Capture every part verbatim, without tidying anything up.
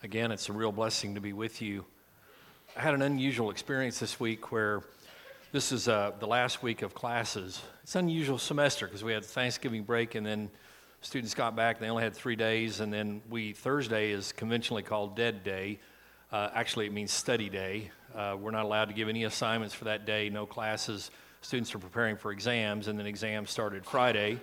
Again, it's a real blessing to be with you. I had an unusual experience this week where this is uh, the last week of classes. It's an unusual semester because we had Thanksgiving break and then students got back. They only had three days, and then we Thursday is conventionally called Dead Day. Uh, actually, it means study day. Uh, we're not allowed to give any assignments for that day, no classes. Students are preparing for exams, and then exams started Friday.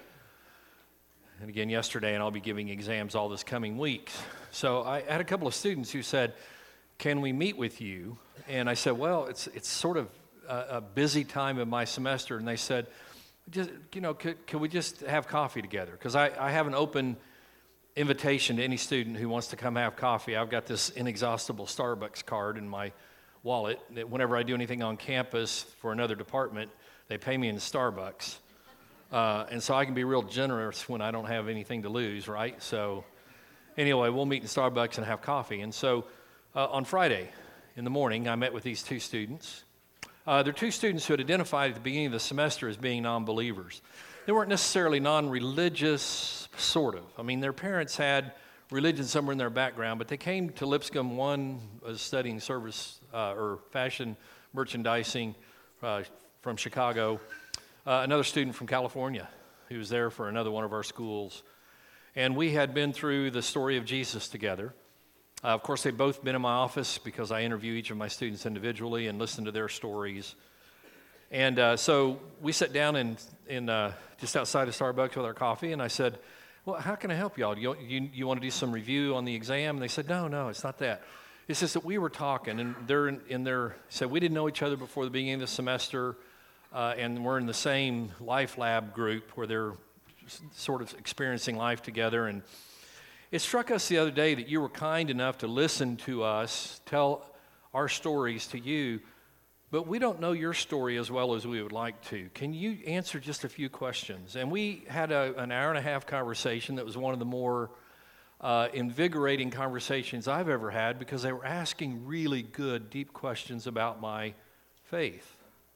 And again yesterday, and I'll be giving exams all this coming week. So I had a couple of students who said, can we meet with you? And I said, well, it's it's sort of a, a busy time of my semester. And they said, just, you know, could, could we just have coffee together? Because I, I have an open invitation to any student who wants to come have coffee. I've got this inexhaustible Starbucks card in my wallet. That whenever I do anything on campus for another department, they pay me in Starbucks. Uh, and so I can be real generous when I don't have anything to lose, right? So anyway, we'll meet in Starbucks and have coffee. And so uh, on Friday in the morning, I met with these two students. Uh, they're two students who had identified at the beginning of the semester as being non-believers. They weren't necessarily non-religious, sort of. I mean, their parents had religion somewhere in their background, but they came to Lipscomb. One was studying service uh, or fashion merchandising uh, from Chicago. Uh, another student from California who was there for another one of our schools. And we had been through the story of Jesus together. Uh, of course, they've both been in my office because I interview each of my students individually and listen to their stories. And uh, so we sat down in, in uh, just outside of Starbucks with our coffee, and I said, well, how can I help y'all? You, you, you want to do some review on the exam? And they said, no, no, it's not that. It's just that we were talking, and they're in, in their, said we didn't know each other before the beginning of the semester. Uh, and we're in the same life lab group where they're s- sort of experiencing life together. And it struck us the other day that you were kind enough to listen to us, tell our stories to you, but we don't know your story as well as we would like to. Can you answer just a few questions? And we had a, an hour and a half conversation that was one of the more uh, invigorating conversations I've ever had because they were asking really good, deep questions about my faith.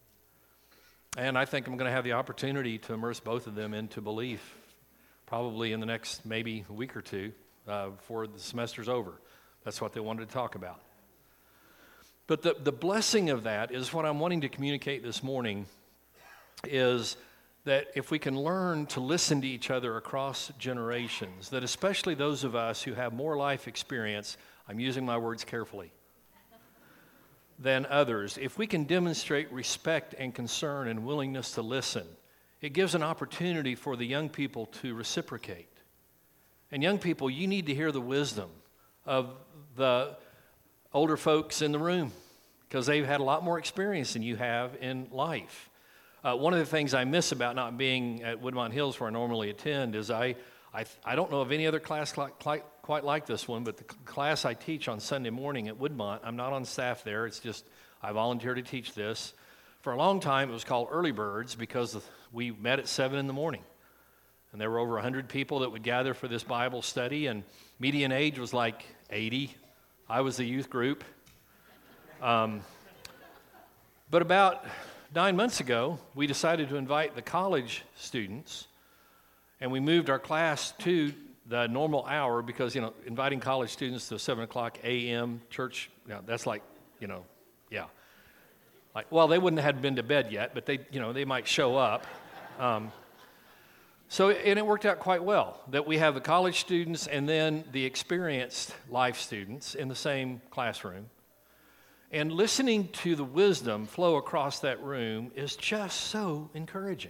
And I think I'm going to have the opportunity to immerse both of them into belief probably in the next maybe week or two uh, before the semester's over. That's what they wanted to talk about. But the, the blessing of that is what I'm wanting to communicate this morning is that if we can learn to listen to each other across generations, that especially those of us who have more life experience, I'm using my words carefully, than others, if we can demonstrate respect and concern and willingness to listen, it gives an opportunity for the young people to reciprocate. And young people, you need to hear the wisdom of the older folks in the room because they've had a lot more experience than you have in life. Uh, one of the things I miss about not being at Woodmont Hills where I normally attend is I I, I don't know of any other class like, like, quite like this one, but the class I teach on Sunday morning at Woodmont, I'm not on staff there. It's just I volunteer to teach this. For a long time, it was called Early Birds because we met at seven in the morning. And there were over one hundred people that would gather for this Bible study, and median age was like eighty. I was the youth group. Um, but about nine months ago, we decided to invite the college students. And we moved our class to the normal hour because, you know, inviting college students to seven o'clock a.m. church, you know, that's like, you know, yeah. Like, well, they wouldn't have been to bed yet, but they, you know, they might show up. Um, so, and it worked out quite well that we have the college students and then the experienced life students in the same classroom. And listening to the wisdom flow across that room is just so encouraging.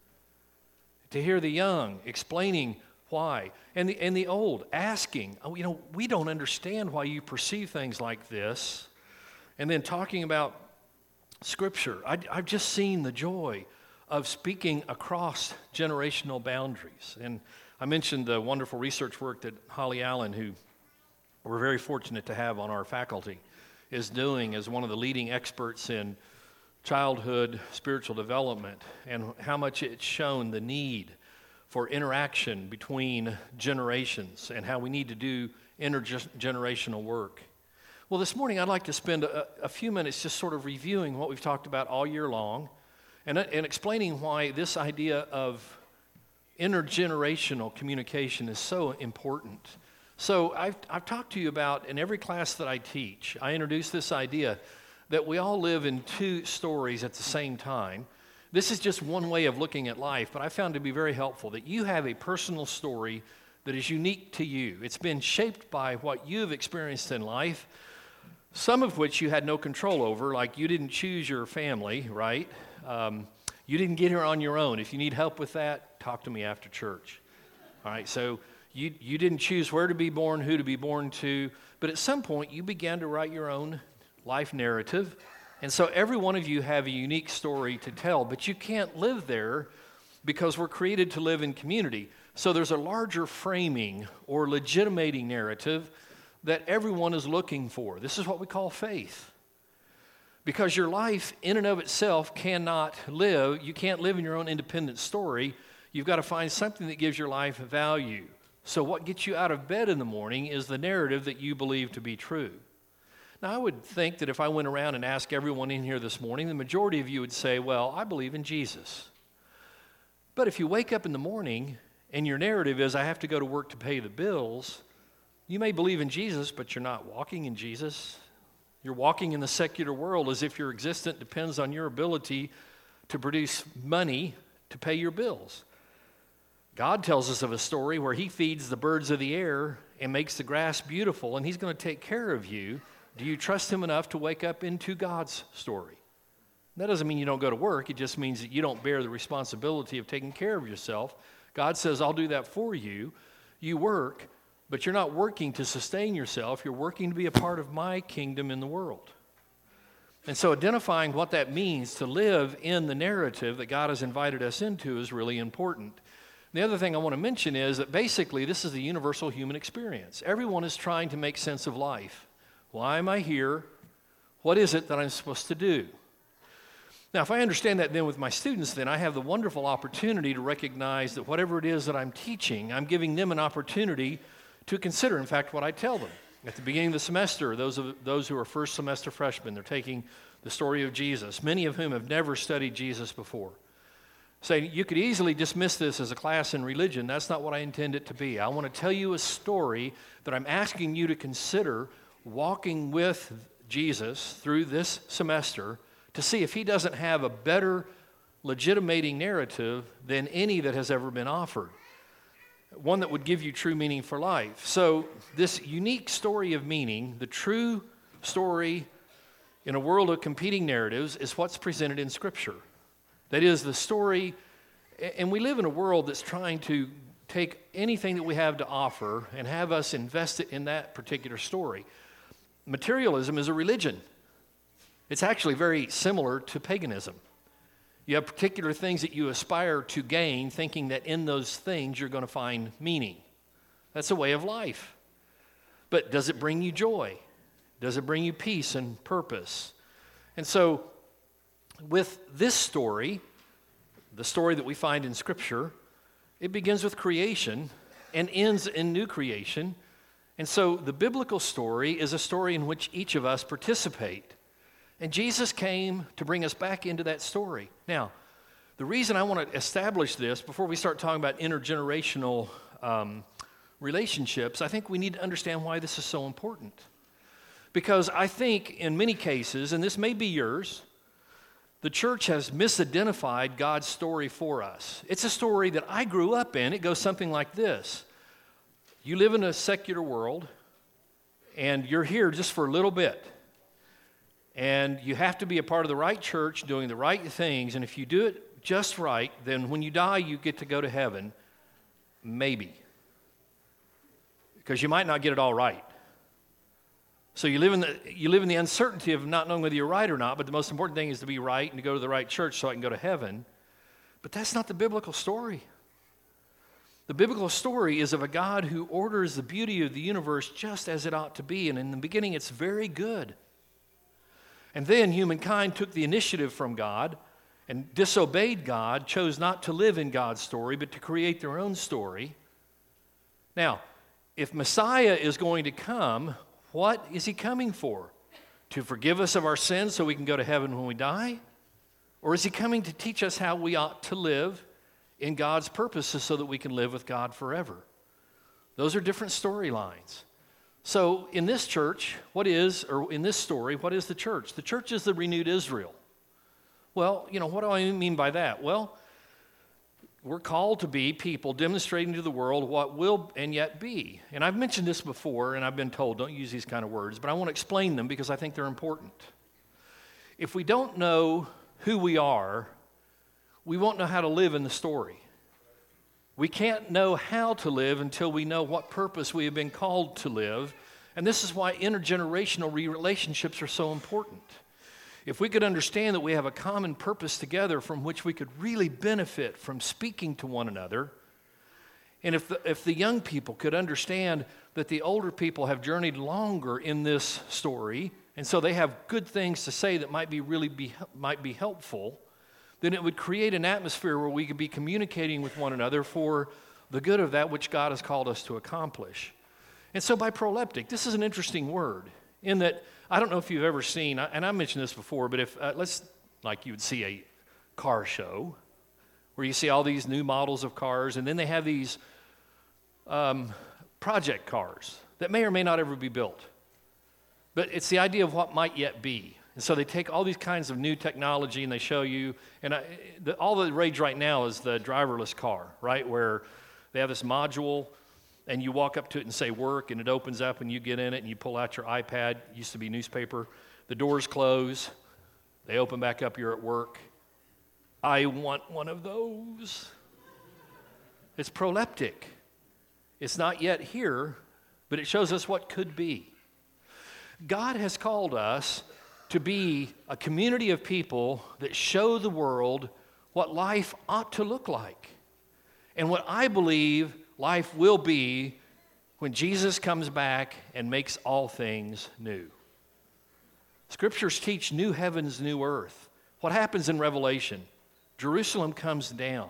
To hear the young explaining why, and the and the old asking, oh, you know, we don't understand why you perceive things like this, and then talking about Scripture. I, I've just seen the joy of speaking across generational boundaries. And I mentioned the wonderful research work that Holly Allen, who we're very fortunate to have on our faculty, is doing as one of the leading experts in childhood spiritual development, and how much it's shown the need for interaction between generations and how we need to do intergenerational work. Well, this morning I'd like to spend a, a few minutes just sort of reviewing what we've talked about all year long and, and explaining why this idea of intergenerational communication is so important. So I've, I've talked to you about, in every class that I teach, I introduce this idea that we all live in two stories at the same time. This is just one way of looking at life, but I found it to be very helpful that you have a personal story that is unique to you. It's been shaped by what you've experienced in life, some of which you had no control over, like you didn't choose your family, right? Um, you didn't get here on your own. If you need help with that, talk to me after church. All right, so you, you didn't choose where to be born, who to be born to, but at some point you began to write your own life narrative. And so every one of you have a unique story to tell, but you can't live there because we're created to live in community. So there's a larger framing or legitimating narrative that everyone is looking for. This is what we call faith. Because your life in and of itself cannot live, you can't live in your own independent story. You've got to find something that gives your life value. So what gets you out of bed in the morning is the narrative that you believe to be true. Now, I would think that if I went around and asked everyone in here this morning, the majority of you would say, well, I believe in Jesus. But if you wake up in the morning and your narrative is, I have to go to work to pay the bills, you may believe in Jesus, but you're not walking in Jesus. You're walking in the secular world as if your existence depends on your ability to produce money to pay your bills. God tells us of a story where he feeds the birds of the air and makes the grass beautiful, and he's going to take care of you. Do you trust him enough to wake up into God's story? That doesn't mean you don't go to work. It just means that you don't bear the responsibility of taking care of yourself. God says, I'll do that for you. You work, but you're not working to sustain yourself. You're working to be a part of my kingdom in the world. And so identifying what that means to live in the narrative that God has invited us into is really important. The other thing I want to mention is that basically this is the universal human experience. Everyone is trying to make sense of life. Why am I here? What is it that I'm supposed to do? Now, if I understand that then with my students, then I have the wonderful opportunity to recognize that whatever it is that I'm teaching, I'm giving them an opportunity to consider, in fact, what I tell them. At the beginning of the semester, those of those who are first semester freshmen, they're taking the story of Jesus, many of whom have never studied Jesus before. Say, you could easily dismiss this as a class in religion. That's not what I intend it to be. I want to tell you a story that I'm asking you to consider walking with Jesus through this semester to see if he doesn't have a better legitimating narrative than any that has ever been offered, one that would give you true meaning for life. So this unique story of meaning, the true story in a world of competing narratives, is what's presented in Scripture. That is the story, and we live in a world that's trying to take anything that we have to offer and have us invest it in that particular story. Materialism is a religion. It's actually very similar to paganism. You have particular things that you aspire to gain, thinking that in those things you're going to find meaning. That's a way of life. But does it bring you joy? Does it bring you peace and purpose? And so, with this story, the story that we find in Scripture, it begins with creation and ends in new creation. And so the biblical story is a story in which each of us participate. And Jesus came to bring us back into that story. Now, the reason I want to establish this before we start talking about intergenerational um, relationships, I think we need to understand why this is so important. Because I think in many cases, and this may be yours, the church has misidentified God's story for us. It's a story that I grew up in. It goes something like this. You live in a secular world, and you're here just for a little bit. And you have to be a part of the right church, doing the right things. And if you do it just right, then when you die, you get to go to heaven. Maybe. Because you might not get it all right. So you live in the you live in the uncertainty of not knowing whether you're right or not, but the most important thing is to be right and to go to the right church so I can go to heaven. But that's not the biblical story. The biblical story is of a God who orders the beauty of the universe just as it ought to be, and in the beginning it's very good. And then humankind took the initiative from God and disobeyed God, chose not to live in God's story, but to create their own story. Now, if Messiah is going to come, what is he coming for? To forgive us of our sins so we can go to heaven when we die? Or is he coming to teach us how we ought to live in God's purposes so that we can live with God forever? Those are different storylines. So in this church, what is, or in this story, what is the church? The church is the renewed Israel. Well, you know, what do I mean by that? Well, we're called to be people demonstrating to the world what will and yet be. And I've mentioned this before, and I've been told don't use these kind of words, but I want to explain them because I think they're important. If we don't know who we are, we won't know how to live in the story. We can't know how to live until we know what purpose we have been called to live. And this is why intergenerational relationships are so important. If we could understand that we have a common purpose together from which we could really benefit from speaking to one another, and if the, if the young people could understand that the older people have journeyed longer in this story, and so they have good things to say that might be really be, might be helpful, then it would create an atmosphere where we could be communicating with one another for the good of that which God has called us to accomplish. And so by proleptic, this is an interesting word in that I don't know if you've ever seen, and I mentioned this before, but if, uh, let's, like you would see a car show where you see all these new models of cars, and then they have these um, project cars that may or may not ever be built. But it's the idea of what might yet be. And so they take all these kinds of new technology and they show you, and I, the, all the rage right now is the driverless car, right? Where they have this module and you walk up to it and say work, and it opens up and you get in it and you pull out your iPad, it used to be newspaper, the doors close, they open back up, you're at work. I want one of those. It's proleptic. It's not yet here, but it shows us what could be. God has called us to be a community of people that show the world what life ought to look like and what I believe life will be when Jesus comes back and makes all things new. Scriptures teach new heavens, new earth. What happens in Revelation? Jerusalem comes down.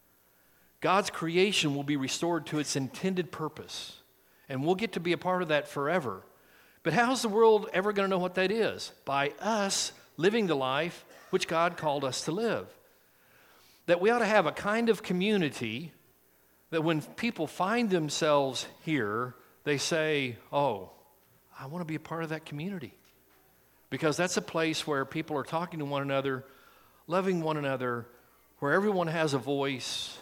God's creation will be restored to its intended purpose, and we'll get to be a part of that forever. But how's the world ever going to know what that is? By us living the life which God called us to live. That we ought to have a kind of community that when people find themselves here, they say, oh, I want to be a part of that community. Because that's a place where people are talking to one another, loving one another, where everyone has a voice.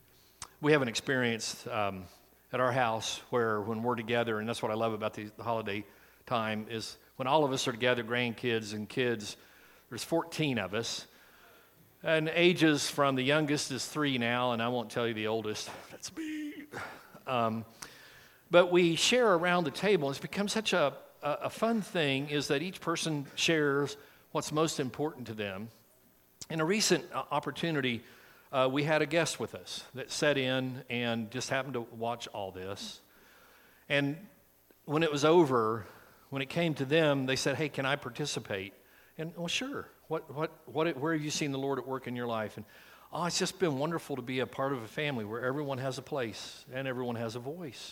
We have an experience um, at our house where when we're together, and that's what I love about the, the holiday time, is when all of us are together, grandkids and kids, there's fourteen of us, and ages from the youngest is three now, and I won't tell you the oldest, that's me. Um, but we share around the table. It's become such a, a, a fun thing, is that each person shares what's most important to them. In a recent opportunity, uh, we had a guest with us that sat in and just happened to watch all this. And when it was over, when it came to them, they said, hey, can I participate? And, well, sure. What, what, what, where have you seen the Lord at work in your life? And, oh, it's just been wonderful to be a part of a family where everyone has a place and everyone has a voice.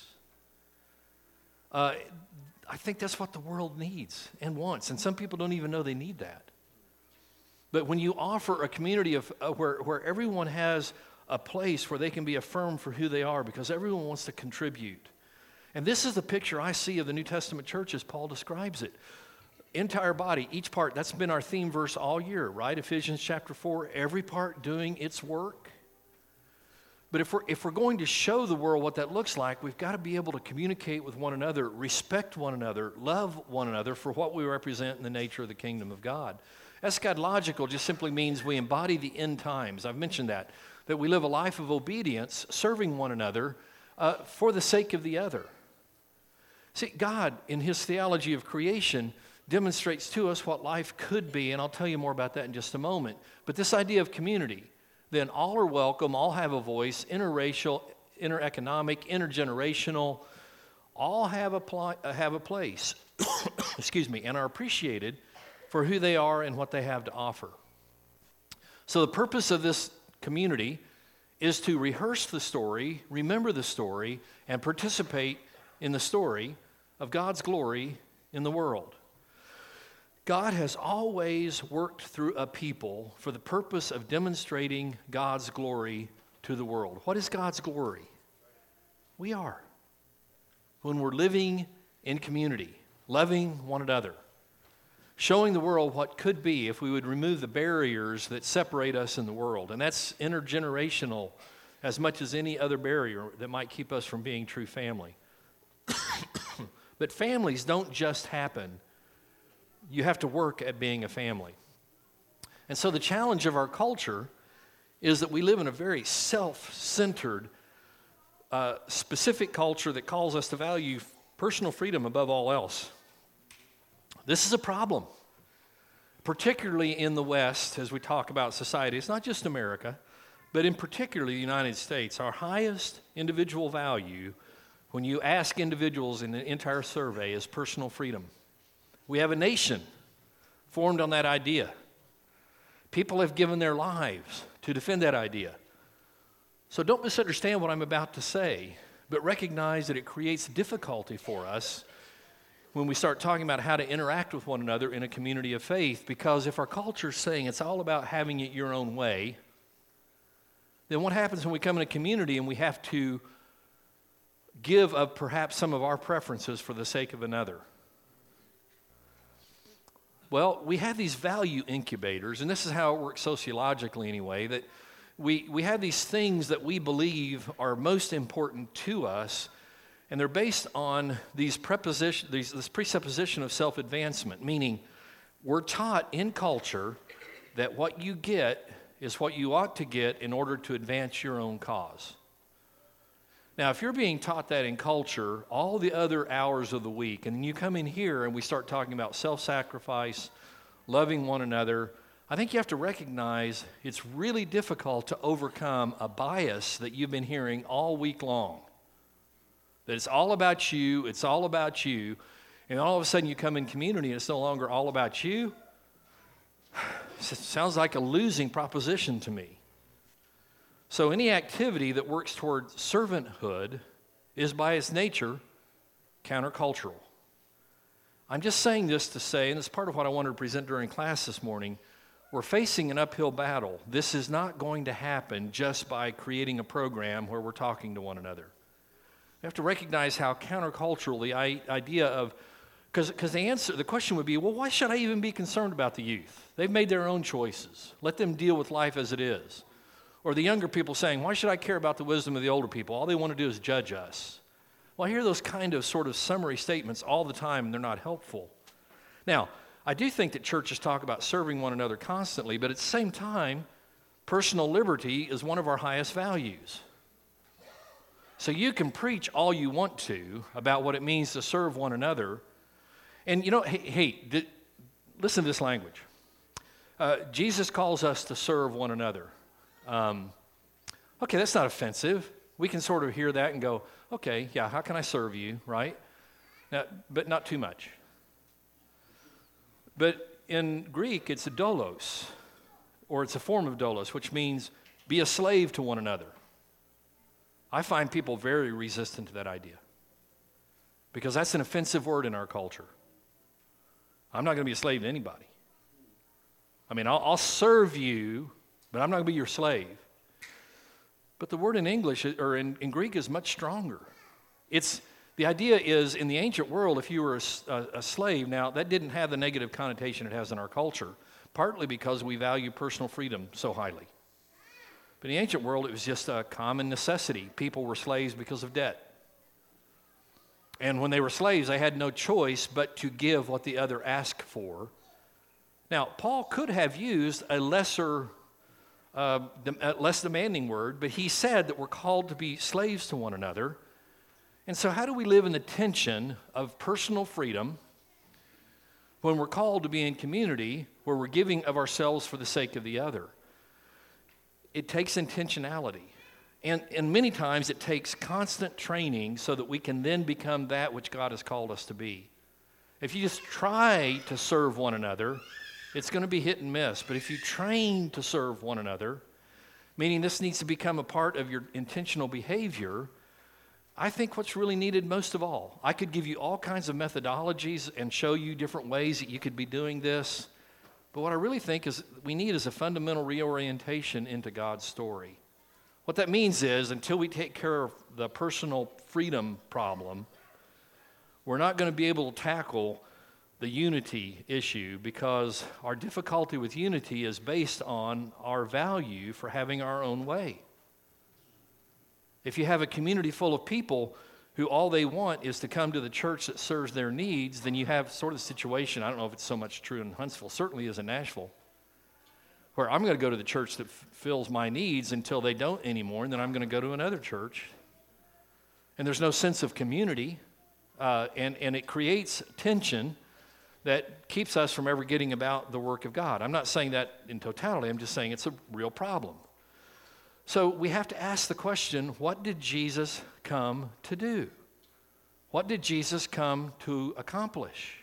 Uh, I think that's what the world needs and wants, and some people don't even know they need that. But when you offer a community of uh, where, where everyone has a place where they can be affirmed for who they are because everyone wants to contribute. And this is the picture I see of the New Testament church as Paul describes it. Entire body, each part, that's been our theme verse all year, right? Ephesians chapter four, every part doing its work. But if we're, if we're going to show the world what that looks like, we've got to be able to communicate with one another, respect one another, love one another for what we represent in the nature of the kingdom of God. Eschatological just simply means we embody the end times. I've mentioned that, that we live a life of obedience, serving one another uh, for the sake of the other. See, God, in his theology of creation, demonstrates to us what life could be, and I'll tell you more about that in just a moment. But this idea of community, then all are welcome, all have a voice, interracial, intereconomic, intergenerational, all have a, pl- have a place, excuse me, and are appreciated for who they are and what they have to offer. So the purpose of this community is to rehearse the story, remember the story, and participate in the story of God's glory in the world. God has always worked through a people for the purpose of demonstrating God's glory to the world. What is God's glory? We are. when we're living in community, loving one another, showing the world what could be if we would remove the barriers that separate us in the world. And that's intergenerational as much as any other barrier that might keep us from being true family. But families don't just happen. You have to work at being a family. And so the challenge of our culture is that we live in a very self-centered, uh, specific culture that calls us to value personal freedom above all else. This is a problem, particularly in the West as we talk about society. It's not just America, but in particular the United States. Our highest individual value, when you ask individuals in the entire survey, is personal freedom. We have a nation formed on that idea. People have given their lives to defend that idea. So don't misunderstand what I'm about to say, but recognize that it creates difficulty for us when we start talking about how to interact with one another in a community of faith, because if our culture is saying it's all about having it your own way, then what happens when we come in a community and we have to give up perhaps some of our preferences for the sake of another? Well, we have these value incubators, and this is how it works sociologically anyway, that we, we have these things that we believe are most important to us, and they're based on these preposition, these, this presupposition of self-advancement, meaning we're taught in culture that what you get is what you ought to get in order to advance your own cause. Now, if you're being taught that in culture all the other hours of the week, and then you come in here and we start talking about self-sacrifice, loving one another, I think you have to recognize it's really difficult to overcome a bias that you've been hearing all week long. That it's all about you, it's all about you, and all of a sudden you come in community and it's no longer all about you. It sounds like a losing proposition to me. So any activity that works toward servanthood is by its nature countercultural. I'm just saying this to say, and it's part of what I wanted to present during class this morning, we're facing an uphill battle. This is not going to happen just by creating a program where we're talking to one another. We have to recognize how countercultural the idea of, because because the answer, the question would be, well, why should I even be concerned about the youth? They've made their own choices. Let them deal with life as it is. Or the younger people saying, why should I care about the wisdom of the older people? All they want to do is judge us. Well, I hear those kind of sort of summary statements all the time, and they're not helpful. Now, I do think that churches talk about serving one another constantly, but at the same time, personal liberty is one of our highest values. So you can preach all you want to about what it means to serve one another. And you know, hey, hey th- listen to this language. Uh, Jesus calls us to serve one another. Um, okay, that's not offensive. We can sort of hear that and go, okay, yeah, how can I serve you, right? Now, but not too much. But in Greek, it's a doulos, or it's a form of doulos, which means be a slave to one another. I find people very resistant to that idea because that's an offensive word in our culture. I'm not going to be a slave to anybody. I mean, I'll, I'll serve you, but I'm not going to be your slave. But the word in English, or in, in Greek, is much stronger. It's, the idea is, in the ancient world, if you were a, a, a slave, now that didn't have the negative connotation it has in our culture, partly because we value personal freedom so highly. But in the ancient world, it was just a common necessity. People were slaves because of debt. And when they were slaves, they had no choice but to give what the other asked for. Now, Paul could have used a lesser Uh, a less demanding word, but he said that we're called to be slaves to one another. And so how do we live in the tension of personal freedom when we're called to be in community where we're giving of ourselves for the sake of the other? It takes intentionality. And, and many times it takes constant training so that we can then become that which God has called us to be. If you just try to serve one another, it's going to be hit and miss. But if you train to serve one another, meaning this needs to become a part of your intentional behavior, I think what's really needed most of all, I could give you all kinds of methodologies and show you different ways that you could be doing this. But what I really think is we need is a fundamental reorientation into God's story. What that means is until we take care of the personal freedom problem, we're not going to be able to tackle the unity issue because our difficulty with unity is based on our value for having our own way. If you have a community full of people who all they want is to come to the church that serves their needs, then you have sort of the situation, I don't know if it's so much true in Huntsville, certainly is in Nashville, where I'm going to go to the church that f- fills my needs until they don't anymore, and then I'm going to go to another church. And there's no sense of community, uh, and, and it creates tension that keeps us from ever getting about the work of God. I'm not saying that in totality, I'm just saying it's a real problem. So we have to ask the question, what did Jesus come to do? What did Jesus come to accomplish?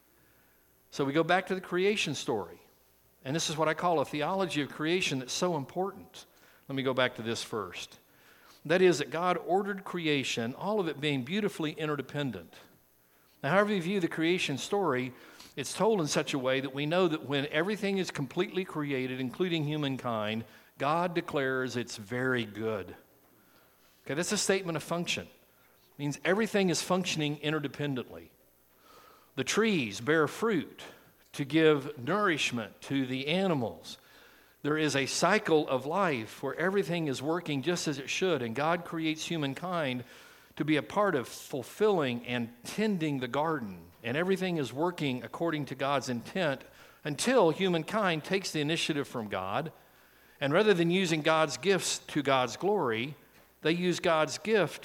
So we go back to the creation story. And this is what I call a theology of creation that's so important. Let me go back to this first. That is that God ordered creation, all of it being beautifully interdependent. Now, however you view the creation story, it's told in such a way that we know that when everything is completely created, including humankind, God declares it's very good. Okay, that's a statement of function. It means everything is functioning interdependently. The trees bear fruit to give nourishment to the animals. There is a cycle of life where everything is working just as it should, and God creates humankind to be a part of fulfilling and tending the garden, and everything is working according to God's intent until humankind takes the initiative from God, and rather than using God's gifts to God's glory, they use God's gift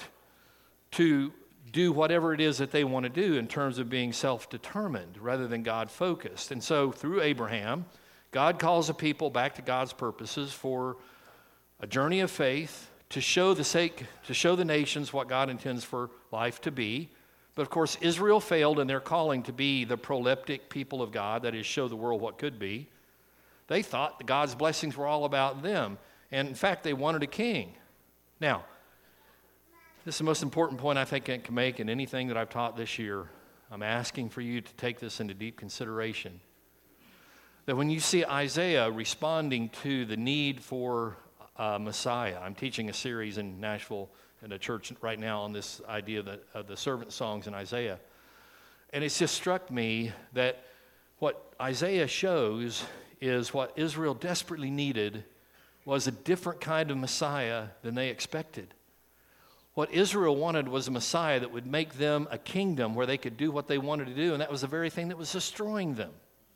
to do whatever it is that they want to do in terms of being self-determined rather than God-focused. And so through Abraham, God calls a people back to God's purposes for a journey of faith to show the sake, to show the nations what God intends for life to be. But of course, Israel failed in their calling to be the proleptic people of God, that is, show the world what could be. They thought that God's blessings were all about them. And in fact, they wanted a king. Now, this is the most important point I think I can make in anything that I've taught this year. I'm asking for you to take this into deep consideration. That when you see Isaiah responding to the need for a Messiah, I'm teaching a series in Nashville in a church right now on this idea of the, of the servant songs in Isaiah. And it's just struck me that what Isaiah shows is what Israel desperately needed was a different kind of Messiah than they expected. What Israel wanted was a Messiah that would make them a kingdom where they could do what they wanted to do, and that was the very thing that was destroying them.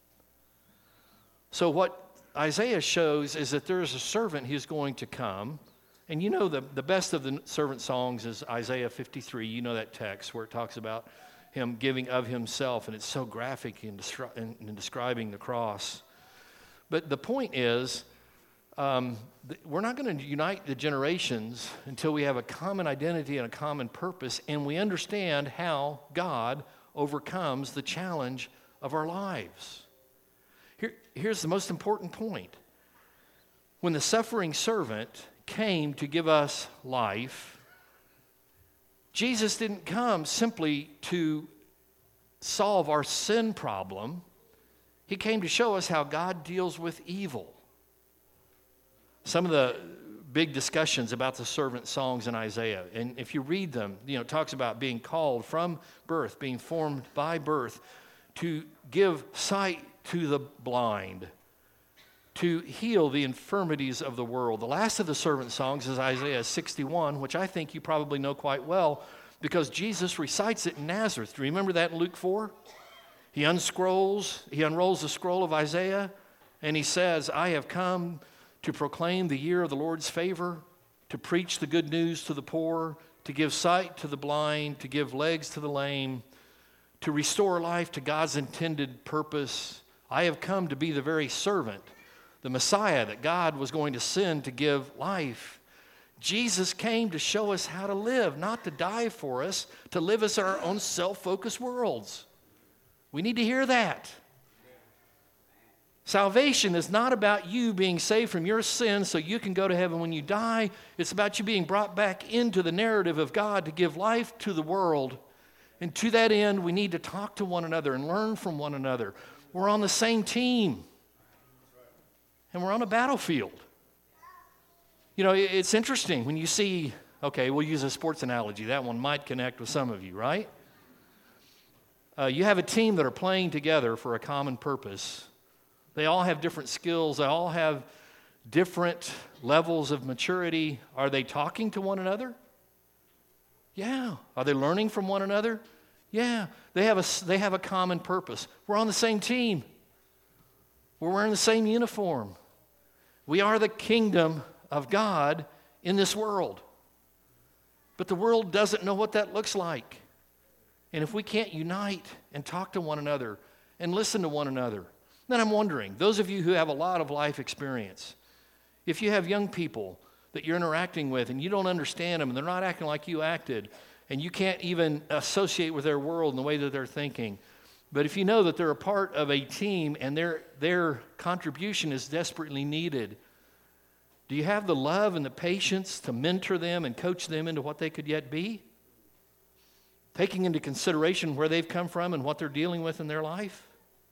So what Isaiah shows is that there is a servant who's going to come, and you know the, the best of the servant songs is Isaiah fifty-three. You know that text where it talks about him giving of himself, and it's so graphic in, destri- in, in describing the cross. But the point is, um, th- we're not going to unite the generations until we have a common identity and a common purpose, and we understand how God overcomes the challenge of our lives. Here, here's the most important point. When the suffering servant came to give us life, Jesus didn't come simply to solve our sin problem. He came to show us how God deals with evil. Some of the big discussions about the servant songs in Isaiah, and if you read them, you know, it talks about being called from birth, being formed by birth, to give sight to the blind, to heal the infirmities of the world. The last of the servant songs is Isaiah sixty-one, which I think you probably know quite well because Jesus recites it in Nazareth. Do you remember that in Luke four? He unscrolls, he unrolls the scroll of Isaiah, and he says, I have come to proclaim the year of the Lord's favor, to preach the good news to the poor, to give sight to the blind, to give legs to the lame, to restore life to God's intended purpose. I have come to be the very servant, the Messiah that God was going to send to give life. Jesus came to show us how to live, not to die for us, to live us in our own self-focused worlds. We need to hear that. Salvation is not about you being saved from your sins so you can go to heaven when you die. It's about you being brought back into the narrative of God to give life to the world. And to that end, we need to talk to one another and learn from one another. We're on the same team. And we're on a battlefield. You know, it's interesting when you see, okay, we'll use a sports analogy. That one might connect with some of you, right? uh, you have a team that are playing together for a common purpose. They all have different skills. They all have different levels of maturity. Are they talking to one another? Yeah. Are they learning from one another? Yeah. They have a, they have a common purpose. We're on the same team. We're wearing the same uniform. We are the kingdom of God in this world. But the world doesn't know what that looks like. And if we can't unite and talk to one another and listen to one another, then I'm wondering, those of you who have a lot of life experience, if you have young people that you're interacting with and you don't understand them and they're not acting like you acted and you can't even associate with their world in the way that they're thinking, but if you know that they're a part of a team and their, their contribution is desperately needed, do you have the love and the patience to mentor them and coach them into what they could yet be? Taking into consideration where they've come from and what they're dealing with in their life?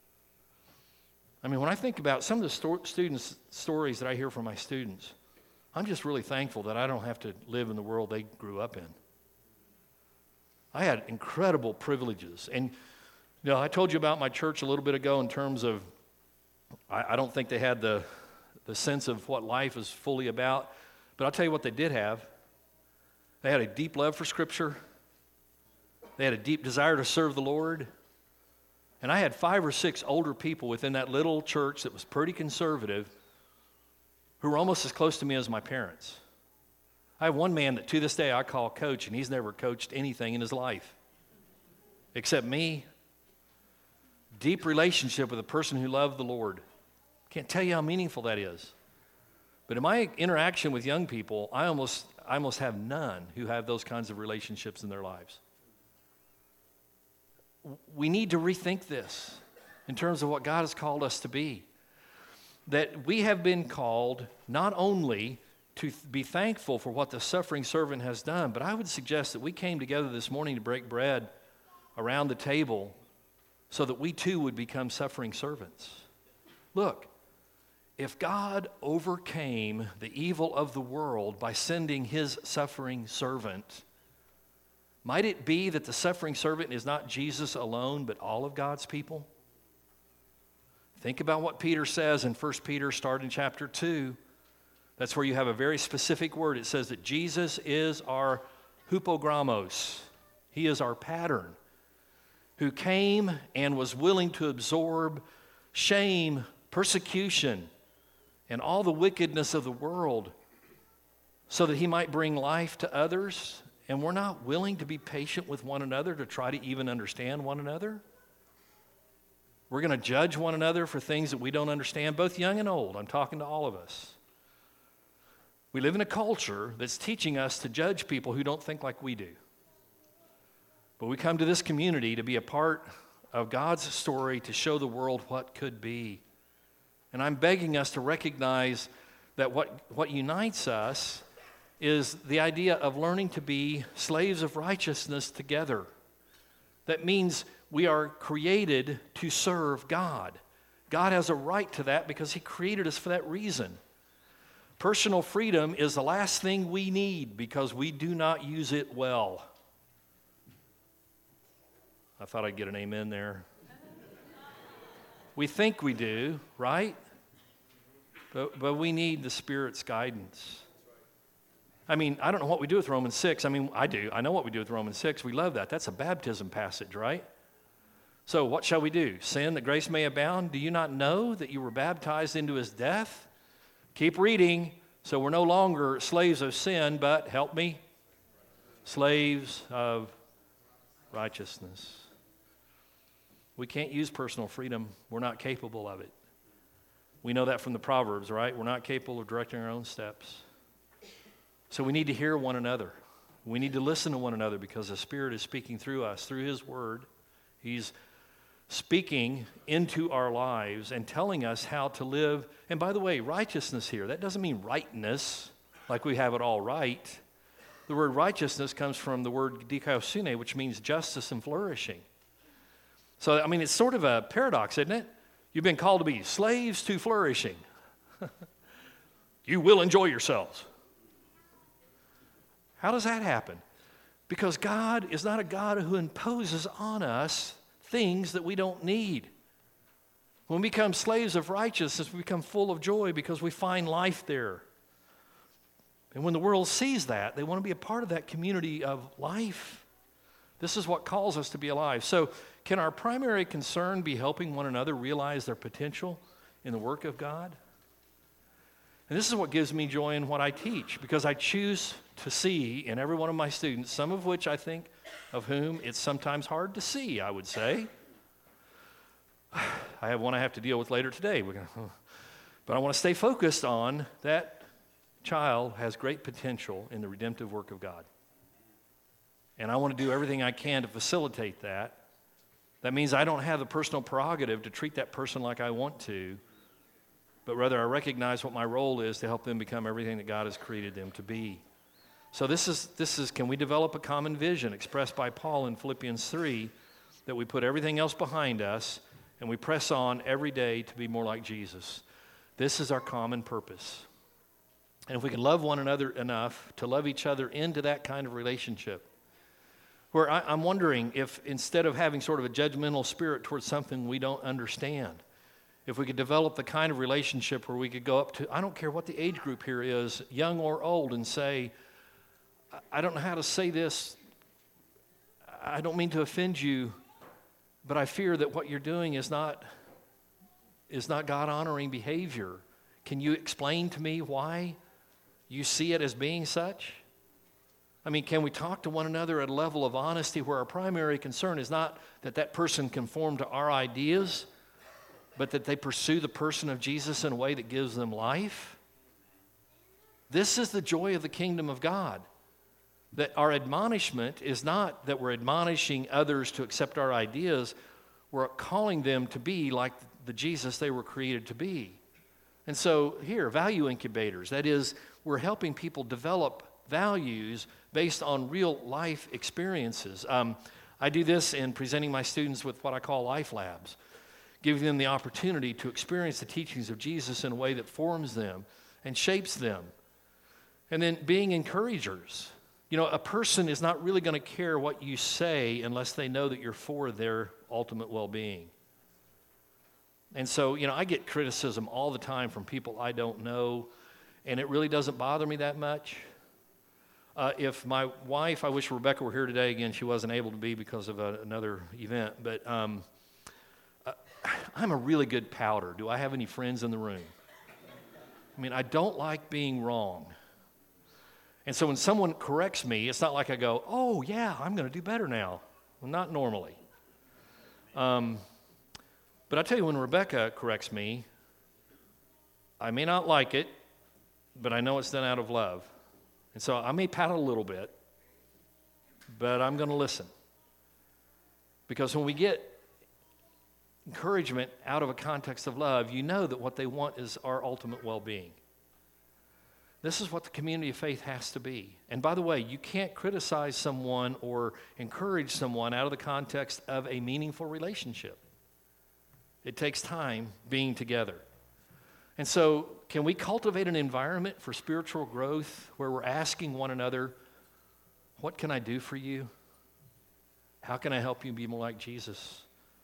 I mean, when I think about some of the sto- students' stories that I hear from my students, I'm just really thankful that I don't have to live in the world they grew up in. I had incredible privileges. And, you know, I told you about my church a little bit ago in terms of, I, I don't think they had the, the sense of what life is fully about. But I'll tell you what they did have. They had a deep love for Scripture. They had a deep desire to serve the Lord. And I had five or six older people within that little church that was pretty conservative who were almost as close to me as my parents. I have one man that to this day I call coach, and he's never coached anything in his life except me. Deep relationship with a person who loved the Lord. Can't tell you how meaningful that is. But in my interaction with young people, I almost, I almost have none who have those kinds of relationships in their lives. We need to rethink this in terms of what God has called us to be. That we have been called not only to be thankful for what the suffering servant has done, but I would suggest that we came together this morning to break bread around the table so that we too would become suffering servants. Look, if God overcame the evil of the world by sending his suffering servant, might it be that the suffering servant is not Jesus alone, but all of God's people? Think about what Peter says in First Peter, starting chapter two. That's where you have a very specific word. It says that Jesus is our hypogrammos. He is our pattern, who came and was willing to absorb shame, persecution, and all the wickedness of the world so that he might bring life to others. And we're not willing to be patient with one another to try to even understand one another. We're going to judge one another for things that we don't understand, both young and old. I'm talking to all of us. We live in a culture that's teaching us to judge people who don't think like we do. But we come to this community to be a part of God's story to show the world what could be. And I'm begging us to recognize that what, what unites us is the idea of learning to be slaves of righteousness together. That means we are created to serve God. God has a right to that because he created us for that reason. Personal freedom is the last thing we need because we do not use it well. I thought I'd get an amen there. We think we do, right? But, but we need the Spirit's guidance. I mean, I don't know what we do with Romans six. I mean, I do. I know what we do with Romans six. We love that. That's a baptism passage, right? So what shall we do? Sin that grace may abound? Do you not know that you were baptized into his death? Keep reading. So we're no longer slaves of sin, but, help me, slaves of righteousness. We can't use personal freedom. We're not capable of it. We know that from the Proverbs, right? We're not capable of directing our own steps. So we need to hear one another. We need to listen to one another because the Spirit is speaking through us, through his word. He's speaking into our lives and telling us how to live. And by the way, righteousness here, that doesn't mean rightness, like we have it all right. The word righteousness comes from the word dikaiosune, which means justice and flourishing. So, I mean, it's sort of a paradox, isn't it? You've been called to be slaves to flourishing. You will enjoy yourselves. How does that happen? Because God is not a God who imposes on us things that we don't need. When we become slaves of righteousness, we become full of joy because we find life there. And when the world sees that, they want to be a part of that community of life. This is what calls us to be alive. So can our primary concern be helping one another realize their potential in the work of God? And this is what gives me joy in what I teach, because I choose to see in every one of my students, some of which I think of whom it's sometimes hard to see, I would say. I have one I have to deal with later today. We're gonna, but I want to stay focused on that child has great potential in the redemptive work of God. And I want to do everything I can to facilitate that. That means I don't have the personal prerogative to treat that person like I want to, but rather I recognize what my role is to help them become everything that God has created them to be. So this is, this is, can we develop a common vision expressed by Paul in Philippians three, that we put everything else behind us and we press on every day to be more like Jesus? This is our common purpose. And if we can love one another enough to love each other into that kind of relationship, where I, I'm wondering if instead of having sort of a judgmental spirit towards something we don't understand, if we could develop the kind of relationship where we could go up to, I don't care what the age group here is, young or old, and say, I don't know how to say this, I don't mean to offend you, but I fear that what you're doing is not, is not God-honoring behavior. Can you explain to me why you see it as being such? I mean, can we talk to one another at a level of honesty where our primary concern is not that that person conform to our ideas, but that they pursue the person of Jesus in a way that gives them life? This is the joy of the kingdom of God. That our admonishment is not that we're admonishing others to accept our ideas, we're calling them to be like the Jesus they were created to be. And so here, value incubators, that is, we're helping people develop values based on real life experiences. Um, I do this in presenting my students with what I call life labs, giving them the opportunity to experience the teachings of Jesus in a way that forms them and shapes them. And then being encouragers. You know, a person is not really going to care what you say unless they know that you're for their ultimate well-being. And so, you know, I get criticism all the time from people I don't know, and it really doesn't bother me that much. Uh, if my wife, I wish Rebecca were here today. Again, she wasn't able to be because of a, another event, but um, uh, I'm a really good pouter. Do I have any friends in the room? I mean, I don't like being wrong. And so when someone corrects me, it's not like I go, oh, yeah, I'm going to do better now. Well, not normally. Um, but I tell you, when Rebecca corrects me, I may not like it, but I know it's done out of love. And so I may pout a little bit, but I'm going to listen. Because when we get encouragement out of a context of love, you know that what they want is our ultimate well-being. This is what the community of faith has to be. And by the way, you can't criticize someone or encourage someone out of the context of a meaningful relationship. It takes time being together. And so, can we cultivate an environment for spiritual growth where we're asking one another, what can I do for you? How can I help you be more like Jesus?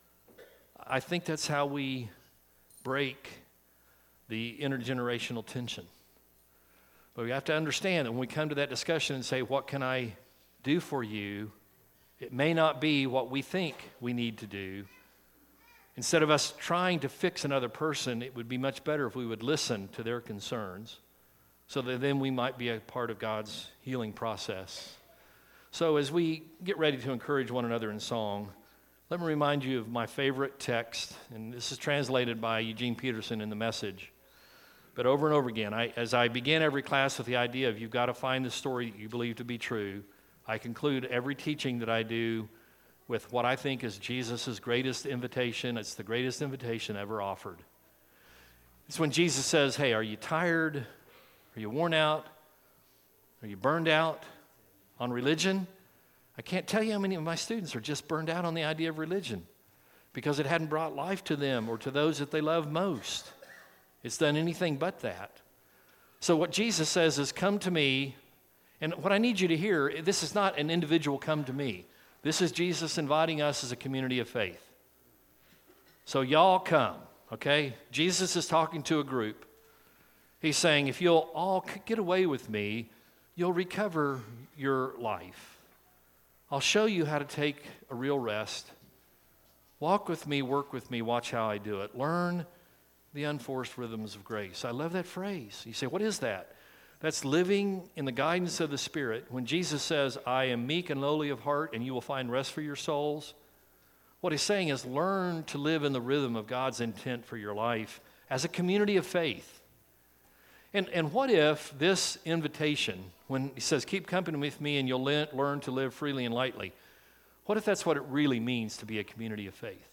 I think that's how we break the intergenerational tension. But we have to understand that when we come to that discussion and say, what can I do for you? It may not be what we think we need to do. Instead of us trying to fix another person, it would be much better if we would listen to their concerns so that then we might be a part of God's healing process. So as we get ready to encourage one another in song, let me remind you of my favorite text, and this is translated by Eugene Peterson in The Message. But over and over again, I, as I begin every class with the idea of you've got to find the story that you believe to be true, I conclude every teaching that I do with what I think is Jesus' greatest invitation. It's the greatest invitation ever offered. It's when Jesus says, hey, are you tired? Are you worn out? Are you burned out on religion? I can't tell you how many of my students are just burned out on the idea of religion because it hadn't brought life to them or to those that they love most. It's done anything but that. So what Jesus says is, come to me. And what I need you to hear, this is not an individual come to me. This is Jesus inviting us as a community of faith. So y'all come, okay? Jesus is talking to a group. He's saying, if you'll all get away with me, you'll recover your life. I'll show you how to take a real rest. Walk with me, work with me, watch how I do it. Learn the unforced rhythms of grace. I love that phrase. You say, what is that? That's living in the guidance of the Spirit. When Jesus says, I am meek and lowly of heart, and you will find rest for your souls, what he's saying is learn to live in the rhythm of God's intent for your life as a community of faith. And, and what if this invitation, when he says, keep company with me and you'll le- learn to live freely and lightly, what if that's what it really means to be a community of faith?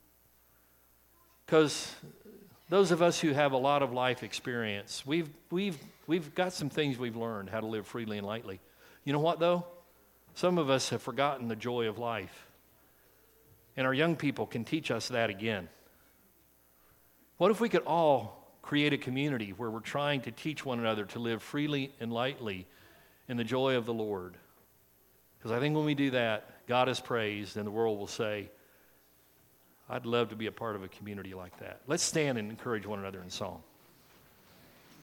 Because those of us who have a lot of life experience, we've, we've, we've got some things we've learned how to live freely and lightly. You know what, though? Some of us have forgotten the joy of life. And our young people can teach us that again. What if we could all create a community where we're trying to teach one another to live freely and lightly in the joy of the Lord? Because I think when we do that, God is praised and the world will say, I'd love to be a part of a community like that. Let's stand and encourage one another in song.